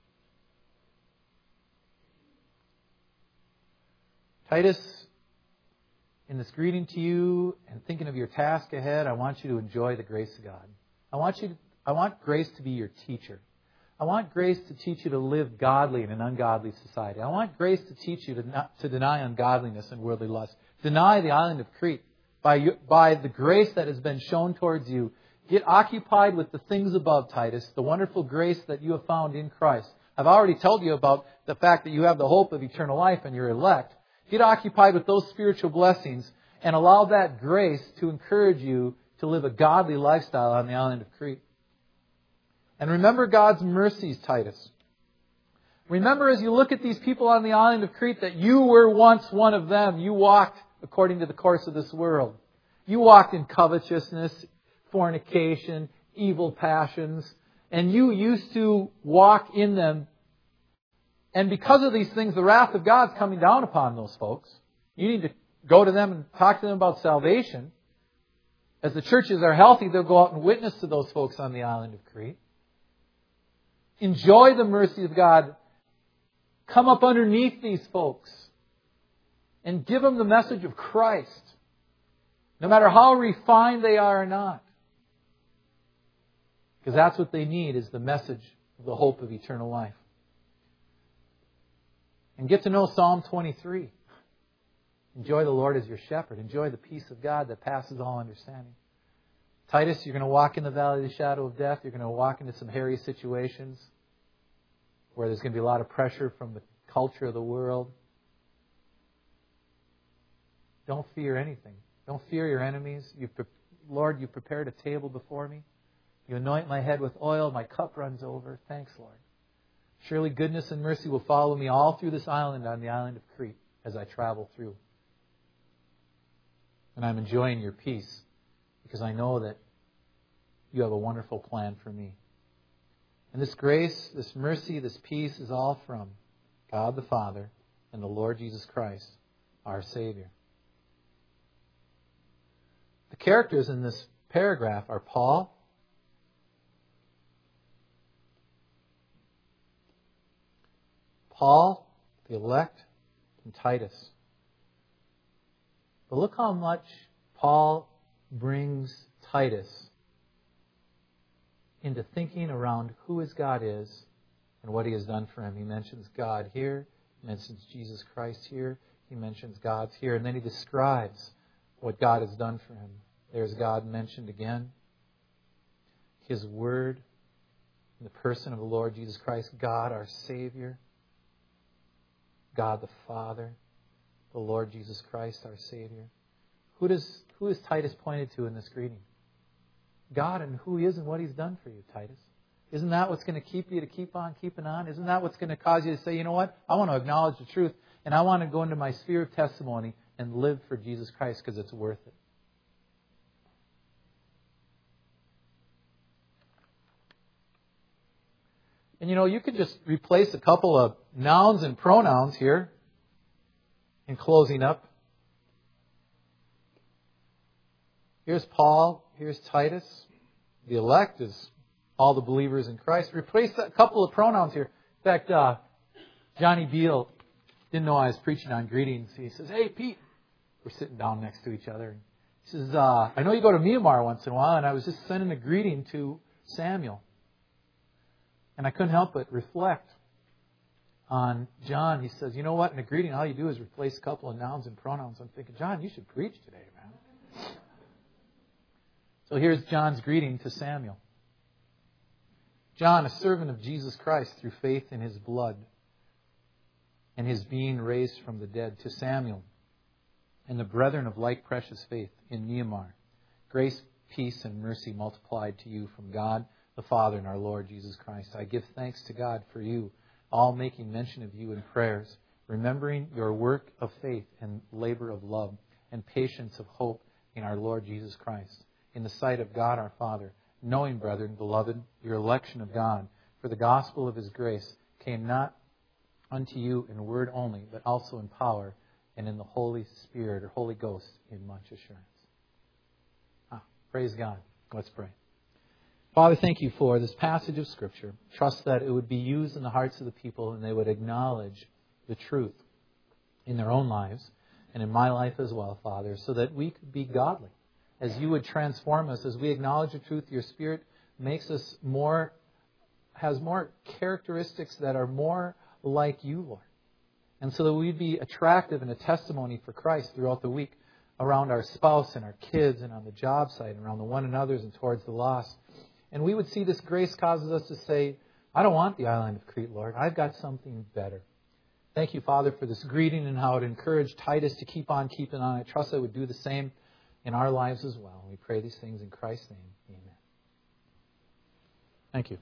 Titus, in this greeting to you and thinking of your task ahead, I want you to enjoy the grace of God. I want grace to be your teacher. I want grace to teach you to live godly in an ungodly society. I want grace to teach you to deny ungodliness and worldly lust. Deny the island of Crete by the grace that has been shown towards you. Get occupied with the things above, Titus, the wonderful grace that you have found in Christ. I've already told you about the fact that you have the hope of eternal life and you're elect. Get occupied with those spiritual blessings and allow that grace to encourage you to live a godly lifestyle on the island of Crete. And remember God's mercies, Titus. Remember as you look at these people on the island of Crete that you were once one of them. You walked according to the course of this world. You walked in covetousness, fornication, evil passions, and you used to walk in them. And because of these things, the wrath of God's coming down upon those folks. You need to go to them and talk to them about salvation. As the churches are healthy, they'll go out and witness to those folks on the island of Crete. Enjoy the mercy of God. Come up underneath these folks and give them the message of Christ, no matter how refined they are or not. Because that's what they need, is the message of the hope of eternal life. And get to know Psalm 23. Enjoy the Lord as your shepherd. Enjoy the peace of God that passes all understanding. Titus, you're going to walk in the valley of the shadow of death. You're going to walk into some hairy situations where there's going to be a lot of pressure from the culture of the world. Don't fear anything. Don't fear your enemies. Lord, you prepared a table before me. You anoint my head with oil. My cup runs over. Thanks, Lord. Surely goodness and mercy will follow me all through this island, on the island of Crete, as I travel through. And I'm enjoying your peace because I know that you have a wonderful plan for me. And this grace, this mercy, this peace is all from God the Father and the Lord Jesus Christ, our Savior. The characters in this paragraph are Paul, the elect, and Titus. But look how much Paul brings Titus into thinking around who his God is and what he has done for him. He mentions God here. He mentions Jesus Christ here. He mentions God's here. And then he describes what God has done for him. There's God mentioned again. His Word in the person of the Lord Jesus Christ. God our Savior. God the Father. The Lord Jesus Christ our Savior. Who is Titus pointed to in this greeting? God and who He is and what He's done for you, Titus. Isn't that what's going to keep you to keep on keeping on? Isn't that what's going to cause you to say, you know what? I want to acknowledge the truth and I want to go into my sphere of testimony and live for Jesus Christ because it's worth it. And you know, you could just replace a couple of nouns and pronouns here in closing up. Here's Paul. Here's Titus. The elect is all the believers in Christ. Replace a couple of pronouns here. In fact, Johnny Beal didn't know I was preaching on greetings. He says, "Hey, Pete." We're sitting down next to each other. He says, "I know you go to Myanmar once in a while, and I was just sending a greeting to Samuel." And I couldn't help but reflect on John. He says, "You know what? In a greeting, all you do is replace a couple of nouns and pronouns." I'm thinking, John, you should preach today, man. So here's John's greeting to Samuel. John, a servant of Jesus Christ through faith in His blood and His being raised from the dead, to Samuel and the brethren of like precious faith in Myanmar. Grace, peace, and mercy multiplied to you from God the Father and our Lord Jesus Christ. I give thanks to God for you, all making mention of you in prayers, remembering your work of faith and labor of love and patience of hope in our Lord Jesus Christ, in the sight of God our Father, knowing, brethren, beloved, your election of God, for the gospel of His grace came not unto you in word only, but also in power and in the Holy Spirit or Holy Ghost in much assurance. Praise God. Let's pray. Father, thank you for this passage of Scripture. Trust that it would be used in the hearts of the people and they would acknowledge the truth in their own lives and in my life as well, Father, so that we could be godly. As you would transform us, as we acknowledge the truth, your Spirit makes us has more characteristics that are more like you, Lord. And so that we'd be attractive and a testimony for Christ throughout the week around our spouse and our kids and on the job site and around the one another's and towards the lost. And we would see this grace causes us to say, I don't want the island of Crete, Lord. I've got something better. Thank you, Father, for this greeting and how it encouraged Titus to keep on keeping on. I trust it would do the same in our lives as well. We pray these things in Christ's name. Amen. Thank you.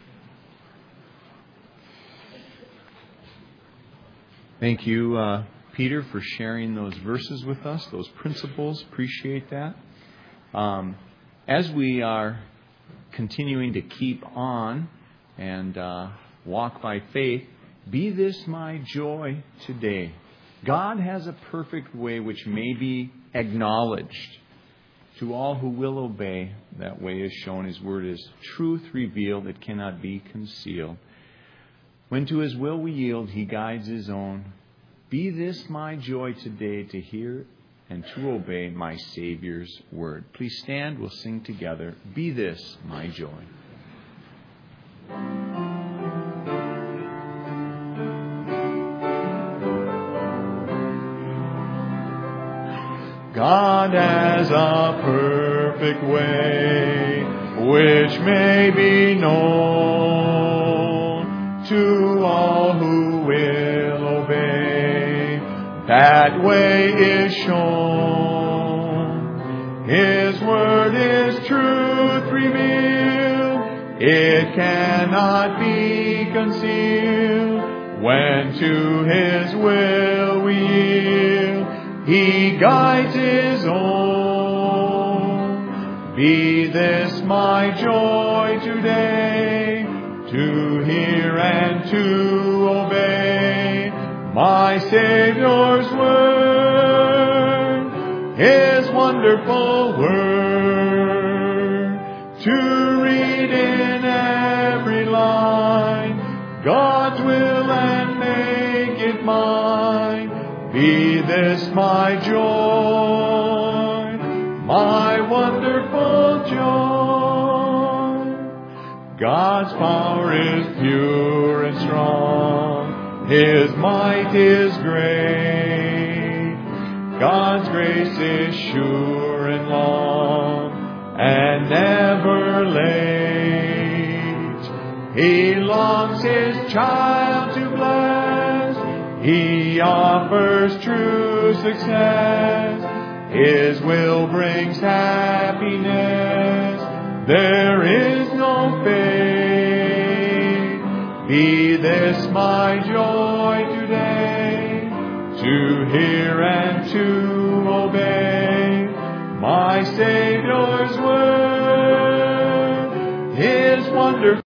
Thank you, Peter for sharing those verses with us, those principles. Appreciate that. As we are continuing to keep on and walk by faith, be this my joy today. God has a perfect way which may be acknowledged. To all who will obey, that way is shown. His word is truth revealed that cannot be concealed. When to His will we yield, He guides His own. Be this my joy today, to hear and to obey my Savior's word. Please stand, we'll sing together. Be this my joy. God has a perfect way which may be known to all who will obey. That way is shown. His word is truth revealed. It cannot be concealed. When to His will we yield, He guides His own. Be this my joy today, to hear and to obey my Savior's word, His wonderful word, to read in every line God's will and make it mine. Be this my joy, my wonderful joy. God's power is pure and strong. His might is great. God's grace is sure and long and never late. He longs His child to bless. He offers true success. His will brings happiness. There is no fate. Be this my joy today, to hear and to obey my Savior's word. His wonderful